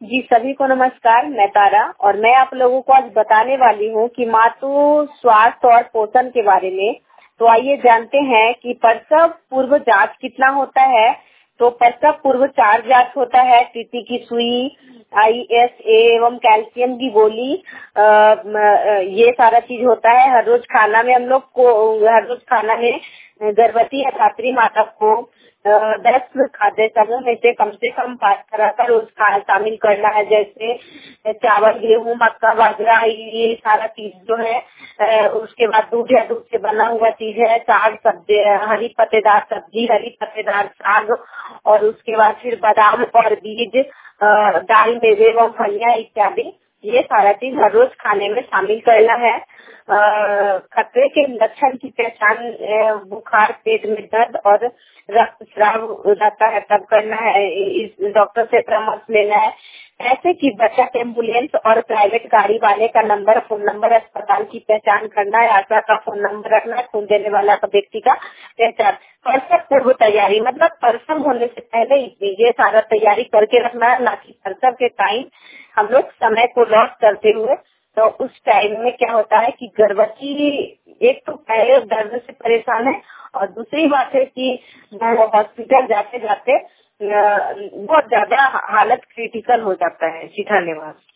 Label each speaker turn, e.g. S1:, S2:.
S1: जी सभी को नमस्कार। मैं तारा और मैं आप लोगों को आज बताने वाली हूँ कि मातृ स्वास्थ्य और पोषण के बारे में। तो आइए जानते हैं कि प्रसव पूर्व जांच कितना होता है। तो प्रसव पूर्व 4 जांच होता है। टीटी की सुई, ISA एवं कैल्शियम की गोली, ये सारा चीज होता है। हर रोज खाना में हम लोग को गर्भवती या धात्री माता को 10 खाद्य समूह में से कम 5 तरह का रोज खाना शामिल करना है। जैसे चावल, गेहूं, मक्का, बाजरा, ये सारा चीज जो है। उसके बाद दूध या दूध से बना हुआ चीज है। साग, सब्जी, हरी पत्तेदार सब्जी, हरी पत्तेदार साग, और उसके बाद फिर बादाम और बीज, दाल, मेवे व फलियां इत्यादि, ये सारा चीज हर रोज खाने में शामिल करना है। खतरे के लक्षण की पहचान बुखार, पेट में दर्द और रक्तस्राव हो जाता है तब करना है। इस डॉक्टर से परामर्श लेना है। ऐसे की बचत एम्बुलेंस और प्राइवेट गाड़ी वाले का नंबर, फोन नंबर, अस्पताल की पहचान करना है। आशा का फोन नंबर रखना है। खून देने वाला का व्यक्ति का पहचान। प्रसव पूर्व तैयारी मतलब प्रसव होने से पहले ये सारा तैयारी करके रखना है, ना कि प्रसव के टाइम हम लोग समय को लॉस करते हुए। तो उस टाइम में क्या होता है कि गर्भवती एक तो पहले दर्द से परेशान है, और दूसरी बात है कि वो हॉस्पिटल जाते जाते बहुत ज्यादा हालत क्रिटिकल हो जाता है। जी धन्यवाद।